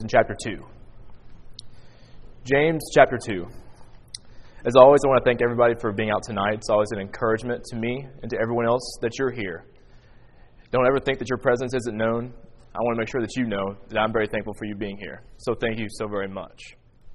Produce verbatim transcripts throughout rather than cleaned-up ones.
in chapter two. James chapter two. As always, I want to thank everybody for being out tonight. It's always an encouragement to me and to everyone else that you're here. Don't ever think that your presence isn't known. I want to make sure that you know that I'm very thankful for you being here. So thank you so very much.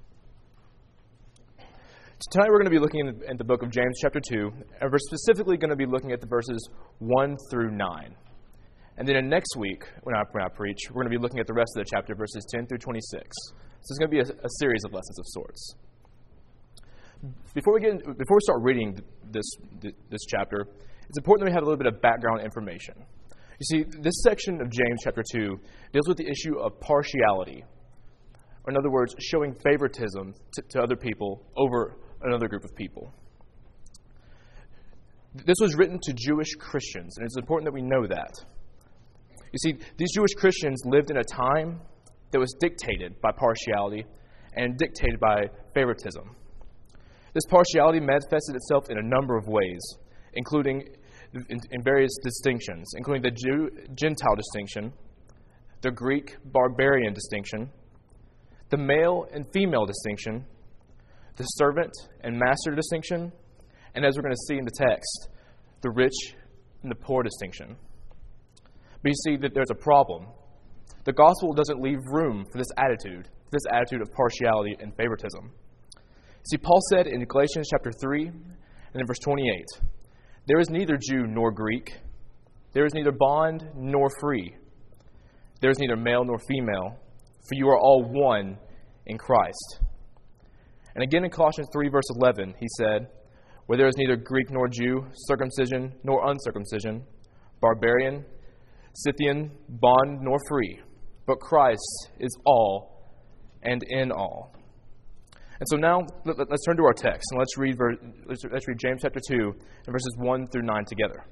Tonight we're going to be looking in the, in the book of James chapter two, and we're specifically going to be looking at the verses one through nine. And then in next week, when I, when I preach, we're going to be looking at the rest of the chapter, verses ten through twenty-six. So it's going to be a, a series of lessons of sorts. Before we get into, before we start reading this this chapter, it's important that we have a little bit of background information. You see, this section of James chapter two deals with the issue of partiality, or in other words, showing favoritism to, to other people over another group of people. This was written to Jewish Christians, and it's important that we know that. You see, these Jewish Christians lived in a time that was dictated by partiality and dictated by favoritism. This partiality manifested itself in a number of ways, including in, in various distinctions, including the Jew, Gentile distinction, the Greek barbarian distinction, the male and female distinction, the servant and master distinction, and as we're going to see in the text, the rich and the poor distinction. But you see that there's a problem. The gospel doesn't leave room for this attitude, this attitude of partiality and favoritism. See, Paul said in Galatians chapter three, and in verse twenty-eight, there is neither Jew nor Greek, there is neither bond nor free, there is neither male nor female, for you are all one in Christ. And again in Colossians three, verse eleven, he said, where there is neither Greek nor Jew, circumcision nor uncircumcision, barbarian, Scythian, bond nor free, but Christ is all and in all. And so now let's turn to our text and let's read let's read James chapter two and verses one through nine together.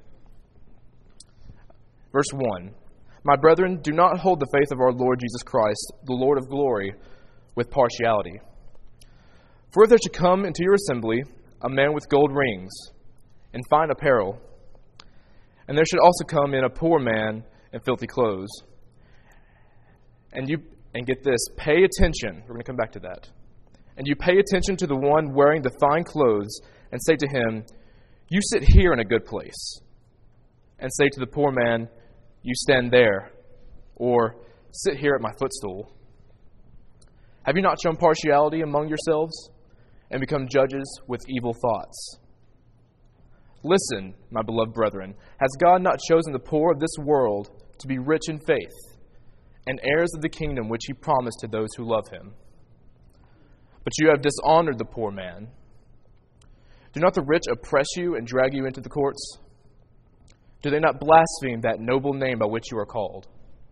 Verse one, my brethren, do not hold the faith of our Lord Jesus Christ, the Lord of glory, with partiality. For if there should come into your assembly a man with gold rings and fine apparel, and there should also come in a poor man in filthy clothes, and you and get this, pay attention. We're going to come back to that. And you pay attention to the one wearing the fine clothes, and say to him, you sit here in a good place. And say to the poor man, you stand there, or sit here at my footstool. Have you not shown partiality among yourselves, and become judges with evil thoughts? Listen, my beloved brethren, has God not chosen the poor of this world to be rich in faith, and heirs of the kingdom which he promised to those who love him? But you have dishonored the poor man. Do not the rich oppress you and drag you into the courts? Do they not blaspheme that noble name by which you are called?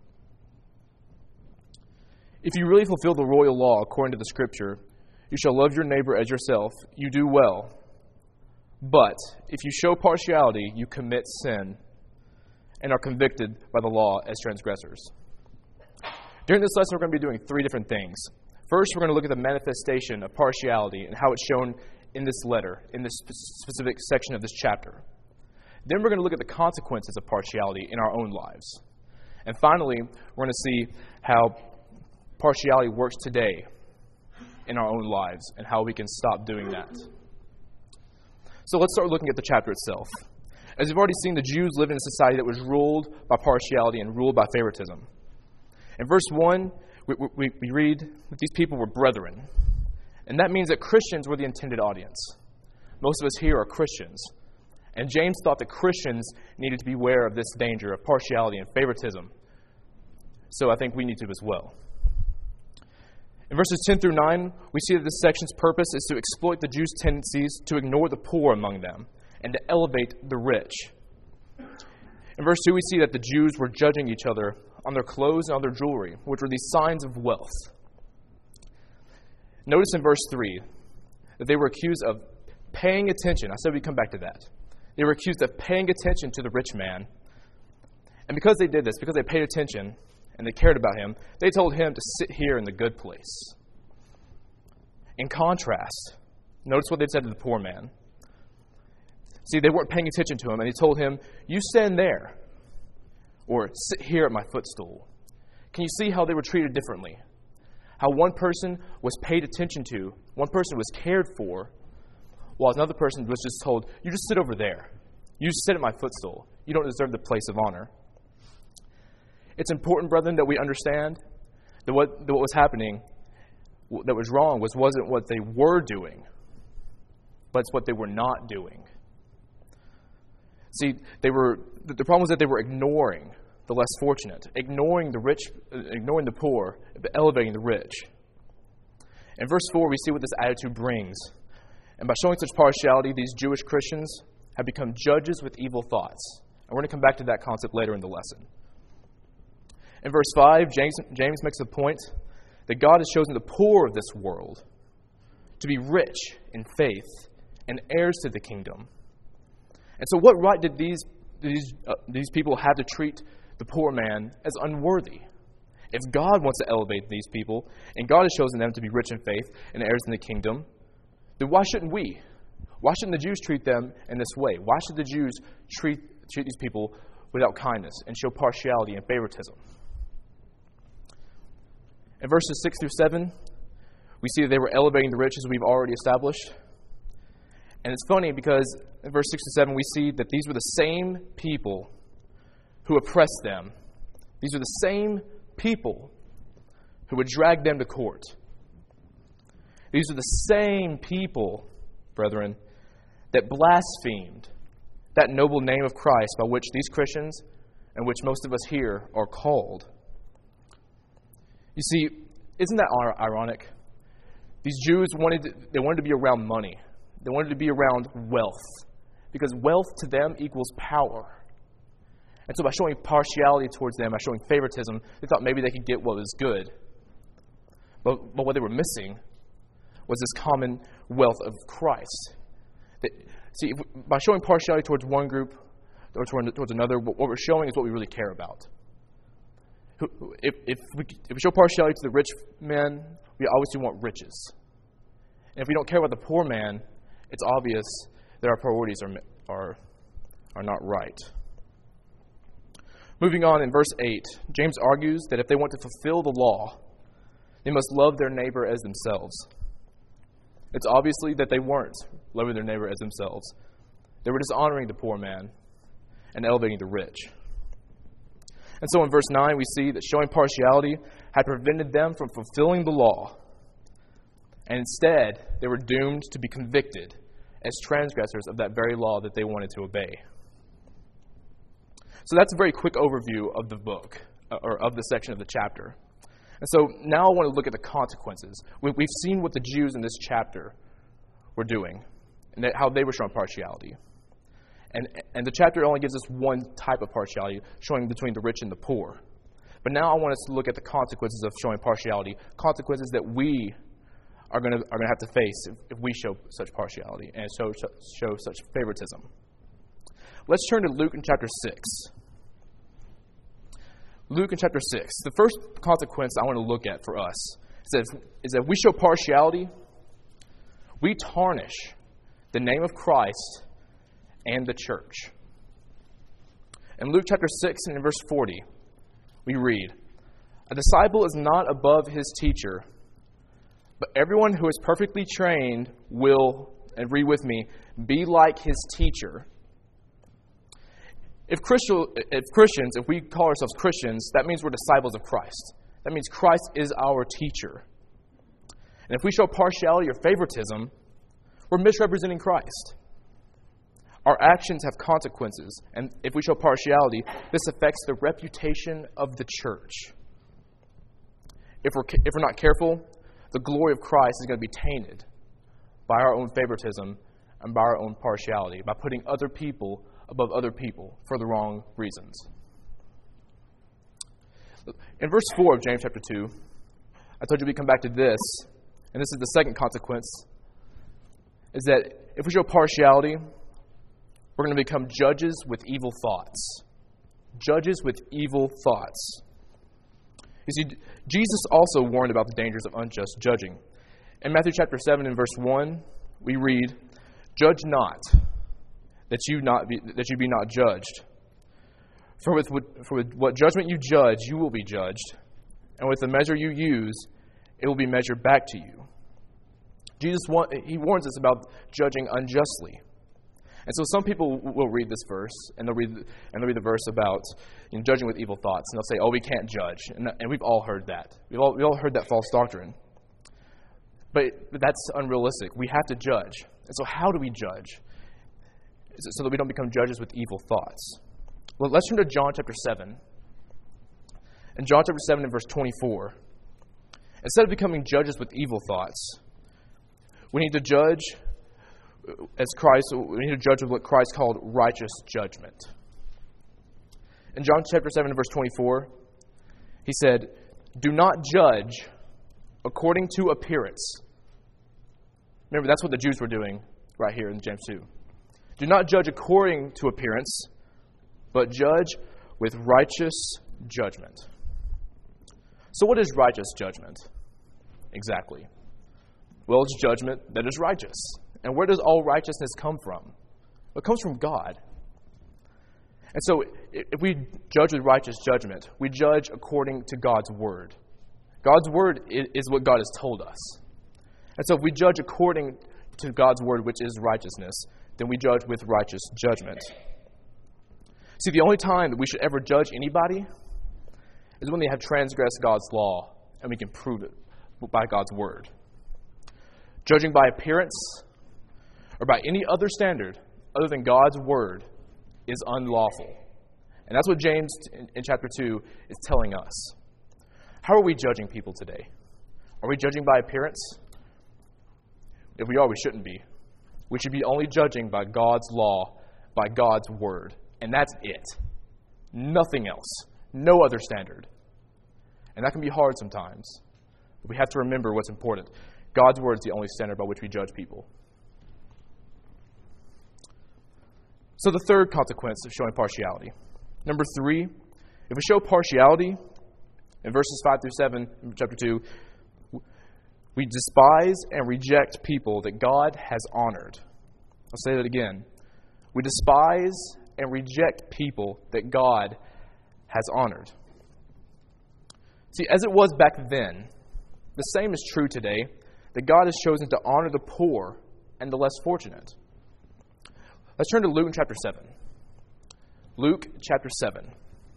If you really fulfill the royal law according to the Scripture, you shall love your neighbor as yourself, you do well. But if you show partiality, you commit sin and are convicted by the law as transgressors. During this lesson, we're going to be doing three different things. First, we're going to look at the manifestation of partiality and how it's shown in this letter, in this specific section of this chapter. Then we're going to look at the consequences of partiality in our own lives. And finally, we're going to see how partiality works today in our own lives and how we can stop doing that. So let's start looking at the chapter itself. As you've already seen, the Jews lived in a society that was ruled by partiality and ruled by favoritism. In verse one, we, we, we read that these people were brethren. And that means that Christians were the intended audience. Most of us here are Christians. And James thought that Christians needed to be aware of this danger of partiality and favoritism. So I think we need to as well. In verses ten through nine, we see that this section's purpose is to exploit the Jews' tendencies to ignore the poor among them and to elevate the rich. In verse two, we see that the Jews were judging each other on their clothes and on their jewelry, which were these signs of wealth. Notice in verse three that they were accused of paying attention. I said we'd come back to that. They were accused of paying attention to the rich man. And because they did this, because they paid attention and they cared about him, they told him to sit here in the good place. In contrast, notice what they said to the poor man. See, they weren't paying attention to him, and he told him, you stand there, or sit here at my footstool. Can you see how they were treated differently? How one person was paid attention to, one person was cared for, while another person was just told, you just sit over there. You just sit at my footstool. You don't deserve the place of honor. It's important, brethren, that we understand that what, that what was happening, that was wrong, was, wasn't what they were doing, but it's what they were not doing. See, they were the problem was that they were ignoring the less fortunate, ignoring the rich, ignoring the poor, but elevating the rich. In verse four, we see what this attitude brings. And by showing such partiality, these Jewish Christians have become judges with evil thoughts. And we're going to come back to that concept later in the lesson. In verse five, James, James makes the point that God has chosen the poor of this world to be rich in faith and heirs to the kingdom. And so what right did these, these, uh, these people have to treat the poor man as unworthy? If God wants to elevate these people, and God has chosen them to be rich in faith and heirs in the kingdom, then why shouldn't we? Why shouldn't the Jews treat them in this way? Why should the Jews treat, treat these people without kindness and show partiality and favoritism? In verses six through seven, we see that they were elevating the rich, as we've already established. And it's funny because in verse six to seven, we see that these were the same people who oppressed them. These are the same people who would drag them to court. These are the same people, brethren, that blasphemed that noble name of Christ by which these Christians, and which most of us here, are called. You see, isn't that ironic? These Jews wanted to, they wanted to be around money. They wanted to be around wealth, because wealth to them equals power. And so by showing partiality towards them, by showing favoritism, they thought maybe they could get what was good. But, but what they were missing was this common wealth of Christ. That, see, if, by showing partiality towards one group or towards another, what we're showing is what we really care about. If, if, we, if we show partiality to the rich men, we obviously want riches. And if we don't care about the poor man, it's obvious that our priorities are, are, are not right. Moving on in verse eight, James argues that if they want to fulfill the law, they must love their neighbor as themselves. It's obviously that they weren't loving their neighbor as themselves. They were dishonoring the poor man and elevating the rich. And so in verse nine, we see that showing partiality had prevented them from fulfilling the law. And instead, they were doomed to be convicted as transgressors of that very law that they wanted to obey. So that's a very quick overview of the book, or of the section of the chapter. And so now I want to look at the consequences. We've seen what the Jews in this chapter were doing, and how they were showing partiality. And, and the chapter only gives us one type of partiality, showing between the rich and the poor. But now I want us to look at the consequences of showing partiality, consequences that we are going to are going to have to face if, if we show such partiality and show, show such favoritism. Let's turn to Luke in chapter six. Luke in chapter six. The first consequence I want to look at for us is that, is that if we show partiality, we tarnish the name of Christ and the church. In Luke chapter six and in verse forty, we read, "A disciple is not above his teacher, but everyone who is perfectly trained will," and read with me, "be like his teacher." If, Christian, if Christians, if we call ourselves Christians, that means we're disciples of Christ. That means Christ is our teacher. And if we show partiality or favoritism, we're misrepresenting Christ. Our actions have consequences, and if we show partiality, this affects the reputation of the church. If we're, if we're not careful, the glory of Christ is going to be tainted by our own favoritism and by our own partiality, by putting other people above other people for the wrong reasons. In verse four of James chapter two, I told you we'd come back to this, and this is the second consequence, is that if we show partiality, we're going to become judges with evil thoughts. Judges with evil thoughts. You see, Jesus also warned about the dangers of unjust judging. In Matthew chapter seven and verse one, we read, "Judge not, that you not be, that you be not judged. For with, for with what judgment you judge, you will be judged. And with the measure you use, it will be measured back to you. Jesus, he warns us about judging unjustly. And so some people will read this verse, and they'll read, and they'll read the verse about you know, judging with evil thoughts, and they'll say, oh, we can't judge. And, and we've all heard that. We've all, we've all heard that false doctrine. But, but that's unrealistic. We have to judge. And so how do we judge? So that we don't become judges with evil thoughts. Well, let's turn to John chapter seven. In John chapter seven and verse twenty-four, instead of becoming judges with evil thoughts, we need to judge as Christ, we need to judge with what Christ called righteous judgment. In John chapter seven and verse twenty-four, he said, do not judge according to appearance. Remember, that's what the Jews were doing right here in James two. Do not judge according to appearance, but judge with righteous judgment. So what is righteous judgment? Exactly. Well, it's judgment that is righteous. And where does all righteousness come from? It comes from God. And so if we judge with righteous judgment, we judge according to God's word. God's word is what God has told us. And so if we judge according to God's word, which is righteousness, then we judge with righteous judgment. See, the only time that we should ever judge anybody is when they have transgressed God's law, and we can prove it by God's word. Judging by appearance or by any other standard other than God's word is unlawful. And that's what James in, in chapter two is telling us. How are we judging people today? Are we judging by appearance? If we are, we shouldn't be. We should be only judging by God's law, by God's word. And that's it. Nothing else. No other standard. And that can be hard sometimes. But we have to remember what's important. God's word is the only standard by which we judge people. So the third consequence of showing partiality. Number three, if we show partiality, in verses five through seven, in chapter two, we despise and reject people that God has honored. I'll say that again. We despise and reject people that God has honored. See, as it was back then, the same is true today, that God has chosen to honor the poor and the less fortunate. Let's turn to Luke chapter seven. Luke chapter seven.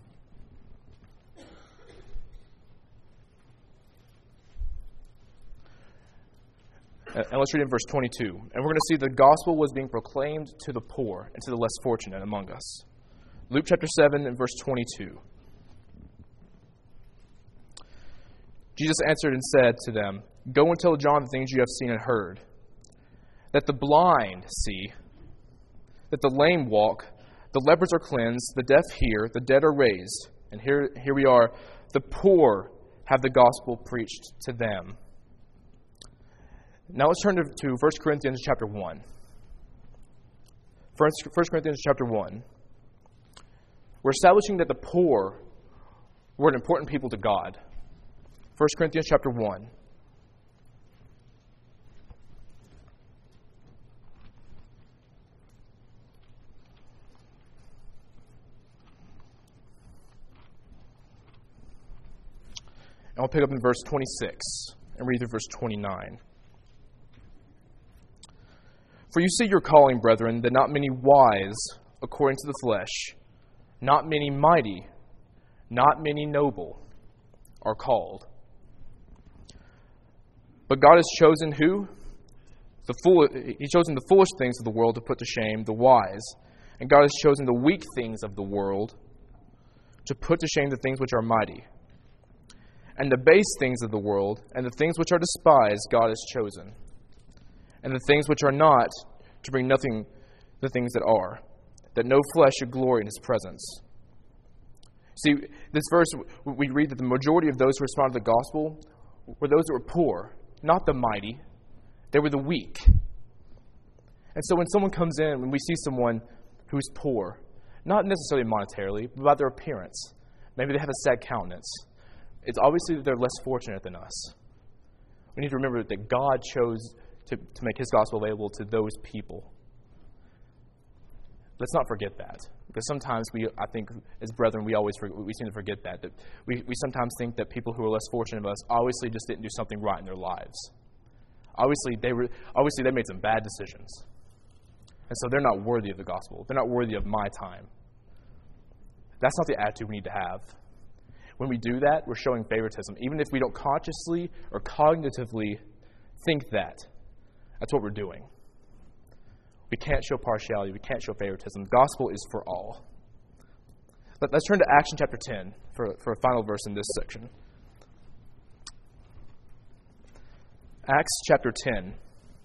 And let's read in verse twenty-two. And we're going to see the gospel was being proclaimed to the poor and to the less fortunate among us. Luke chapter seven and verse twenty-two. Jesus answered and said to them, go and tell John the things you have seen and heard, that the blind see, that the lame walk, the lepers are cleansed, the deaf hear, the dead are raised. And here, here we are, the poor have the gospel preached to them. Now let's turn to, to First Corinthians chapter one. First, First Corinthians chapter one. We're establishing that the poor were an important people to God. First Corinthians chapter one. And we'll pick up in verse twenty-six and read through verse twenty-nine. For you see your calling, brethren, that not many wise according to the flesh, not many mighty, not many noble are called. But God has chosen who? The fool. He's chosen the foolish things of the world to put to shame the wise. And God has chosen the weak things of the world to put to shame the things which are mighty. And the base things of the world and the things which are despised God has chosen. And the things which are not, to bring nothing the things that are, that no flesh should glory in his presence. See, this verse, we read that the majority of those who responded to the gospel were those that were poor, not the mighty. They were the weak. And so when someone comes in, when we see someone who's poor, not necessarily monetarily, but by their appearance, maybe they have a sad countenance, it's obviously that they're less fortunate than us. We need to remember that God chose to, to make his gospel available to those people. let's not forget that. Because sometimes we, I think, as brethren, we always forget, we seem to forget that. That we, we sometimes think that people who are less fortunate than us obviously just didn't do something right in their lives. Obviously, they were obviously they made some bad decisions. And so they're not worthy of the gospel. They're not worthy of my time. That's not the attitude we need to have. When we do that, we're showing favoritism. Even if we don't consciously or cognitively think that, that's what we're doing. We can't show partiality. We can't show favoritism. The gospel is for all. But let's turn to Acts chapter ten for, for a final verse in this section. Acts chapter ten.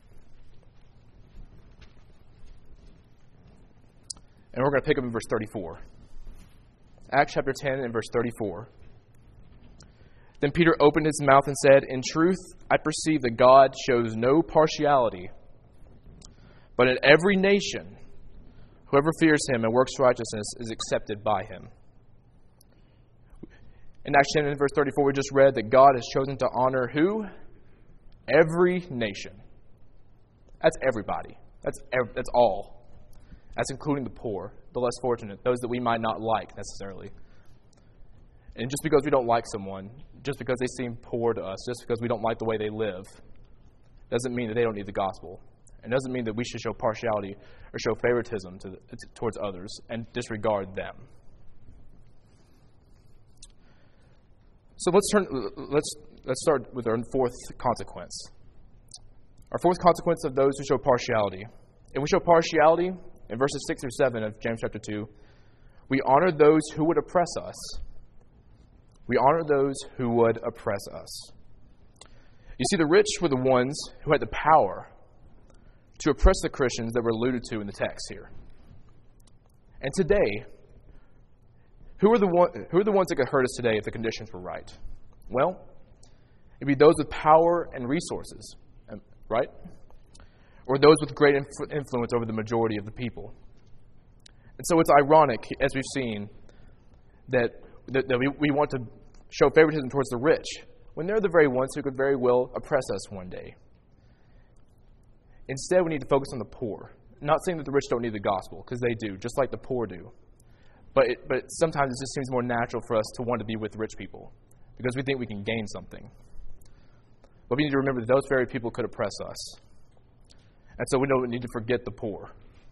And we're going to pick up in verse thirty-four. Acts chapter ten and verse thirty-four. Then Peter opened his mouth and said, "In truth, I perceive that God shows no partiality, but in every nation, whoever fears him and works righteousness is accepted by him." In Acts ten and verse thirty-four, we just read that God has chosen to honor who? Every nation. That's everybody. That's ev- that's all. That's including the poor, the less fortunate, those that we might not like necessarily. And just because we don't like someone, just because they seem poor to us, just because we don't like the way they live, doesn't mean that they don't need the gospel. It doesn't mean that we should show partiality or show favoritism to, towards others and disregard them. So let's turn. Let's let's start with our fourth consequence. Our fourth consequence of those who show partiality. If we show partiality, in verses six or seven of James chapter two, we honor those who would oppress us. We honor those who would oppress us. You see, the rich were the ones who had the power to oppress the Christians that were alluded to in the text here. And today, who are the one, who are the ones that could hurt us today if the conditions were right? Well, it'd be those with power and resources, right? Or those with great influ- influence over the majority of the people. And so it's ironic, as we've seen, that, that, that we, we want to show favoritism towards the rich when they're the very ones who could very well oppress us one day. Instead, we need to focus on the poor. Not saying that the rich don't need the gospel, because they do, just like the poor do. But it, but sometimes it just seems more natural for us to want to be with rich people, because we think we can gain something. But we need to remember that those very people could oppress us. And so we don't need to forget the poor.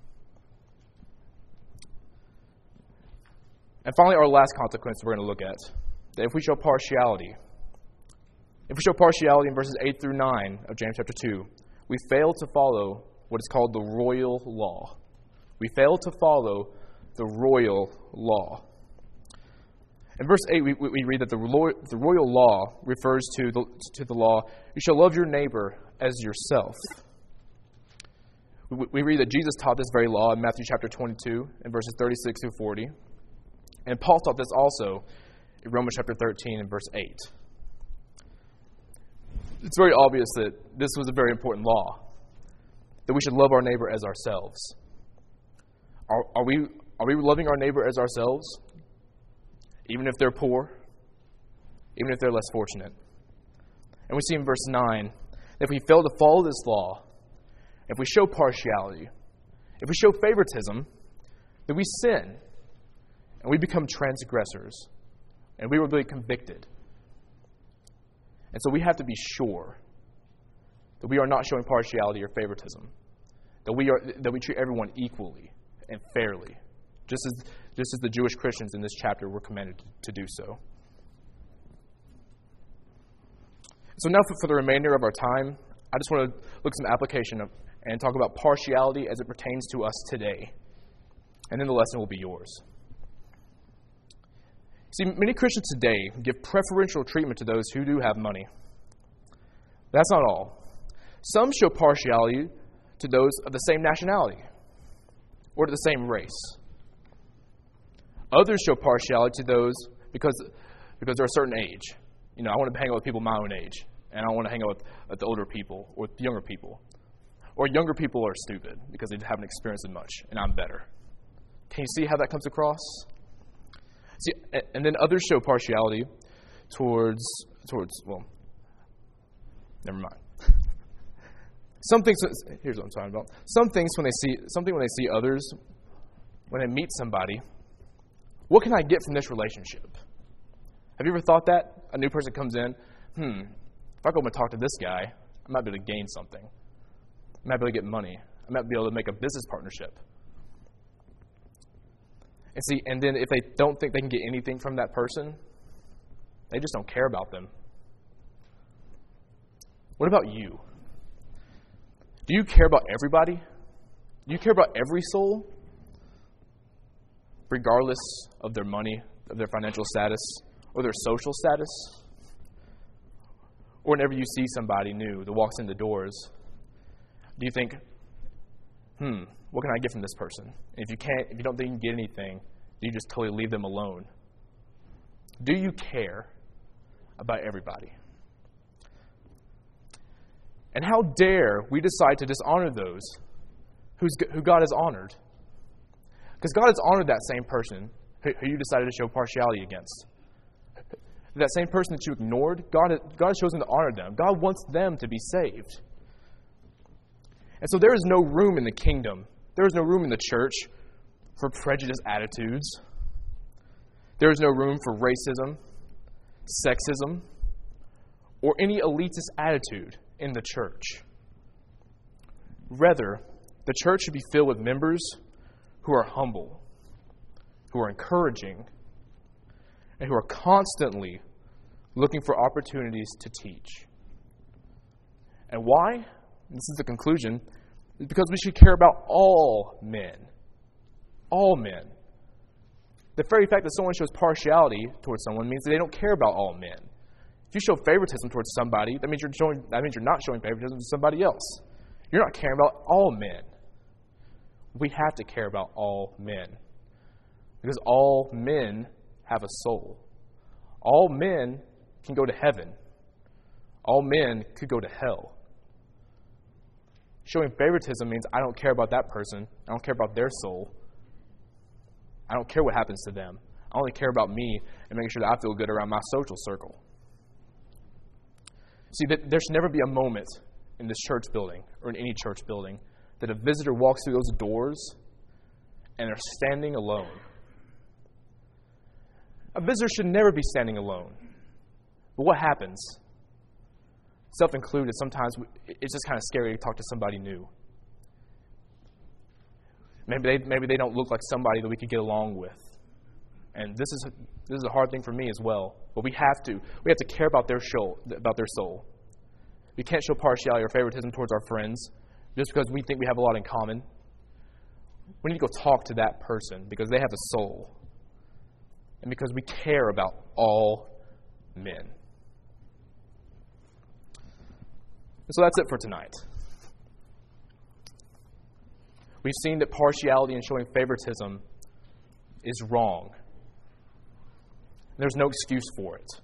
And finally, our last consequence we're going to look at, that if we show partiality, if we show partiality in verses eight through nine of James chapter two, we fail to follow what is called the royal law. We fail to follow the royal law. In verse eight, we, we read that the, the royal law refers to the, to the law, you shall love your neighbor as yourself. We, we read that Jesus taught this very law in Matthew chapter twenty-two and verses thirty-six through forty. And Paul taught this also in Romans chapter thirteen and verse eight. It's very obvious that this was a very important law, that we should love our neighbor as ourselves. Are, are we are we loving our neighbor as ourselves, even if they're poor, even if they're less fortunate? And we see in verse nine that if we fail to follow this law, if we show partiality, if we show favoritism, then we sin, and we become transgressors, and we will be convicted. And so we have to be sure that we are not showing partiality or favoritism, that we are that we treat everyone equally and fairly, just as just as the Jewish Christians in this chapter were commanded to do so. So now for, for the remainder of our time, I just want to look at some application of, and talk about partiality as it pertains to us today. And then the lesson will be yours. See, many Christians today give preferential treatment to those who do have money. That's not all. Some show partiality to those of the same nationality or to the same race. Others show partiality to those because, because they're a certain age. You know, I want to hang out with people my own age, and I don't want to hang out with, with the older people or with the younger people. Or younger people are stupid because they haven't experienced it much, and I'm better. Can you see how that comes across? See, and then others show partiality towards, towards well, never mind. Some things, here's what I'm talking about. Some things when they see, something when they see others when I meet somebody, what can I get from this relationship? Have you ever thought that? A new person comes in, hmm, if I go and talk to this guy, I might be able to gain something. I might be able to get money. I might be able to make a business partnership. And see, and then if they don't think they can get anything from that person, they just don't care about them. What about you? Do you care about everybody? Do you care about every soul? Regardless of their money, of their financial status, or their social status? Or whenever you see somebody new that walks in the doors, do you think, hmm, what can I get from this person? And if you can't, if you don't think you can get anything, do you just totally leave them alone? Do you care about everybody? And how dare we decide to dishonor those who's, who God has honored? Because God has honored that same person who, who you decided to show partiality against. That same person that you ignored, God, God has chosen to honor them. God wants them to be saved. And so there is no room in the kingdom, there is no room in the church for prejudiced attitudes. There is no room for racism, sexism, or any elitist attitude in the church. Rather, the church should be filled with members who are humble, who are encouraging, and who are constantly looking for opportunities to teach. And why? This is the conclusion. It's because we should care about all men. All men. The very fact that someone shows partiality towards someone means that they don't care about all men. If you show favoritism towards somebody, that means you're showing that means you're not showing favoritism to somebody else. You're not caring about all men. We have to care about all men. Because all men have a soul. All men can go to heaven. All men could go to hell. Showing favoritism means I don't care about that person. I don't care about their soul. I don't care what happens to them. I only care about me and making sure that I feel good around my social circle. See, there should never be a moment in this church building or in any church building that a visitor walks through those doors and they're standing alone. A visitor should never be standing alone. But what happens? Self-included, sometimes it's just kind of scary to talk to somebody new. Maybe they, maybe they don't look like somebody that we could get along with. And this is this is a hard thing for me as well. But we have to we have to care about their soul, about their soul. We can't show partiality or favoritism towards our friends just because we think we have a lot in common. We need to go talk to that person because they have a soul. And because we care about all men. And so that's it for tonight. We've seen that partiality and showing favoritism is wrong. There's no excuse for it.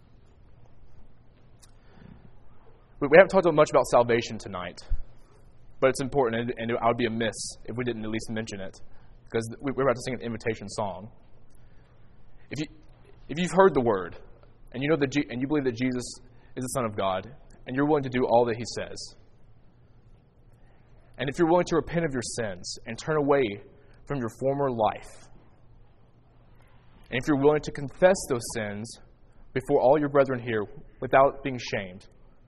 We haven't talked much about salvation tonight, but it's important, and it would be amiss if we didn't at least mention it, because we're about to sing an invitation song. If you if you've heard the word, and you know that and you believe that Jesus is the Son of God, and you're willing to do all that He says, and if you're willing to repent of your sins and turn away from your former life, and if you're willing to confess those sins before all your brethren here without being shamed,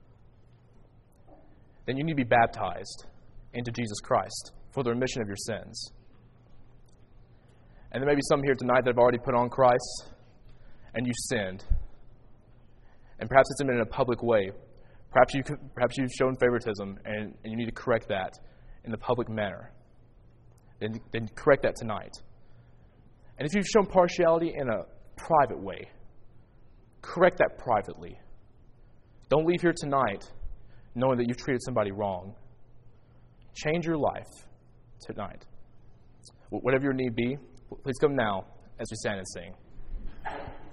then you need to be baptized into Jesus Christ for the remission of your sins. And there may be some here tonight that have already put on Christ, and you sinned. And perhaps it's been in a public way. Perhaps, you, perhaps you've shown favoritism, and, and you need to correct that in the public manner. Then, then correct that tonight. And if you've shown partiality in a private way, correct that privately. Don't leave here tonight knowing that you've treated somebody wrong. Change your life tonight. Whatever your need be, please come now as we stand and sing.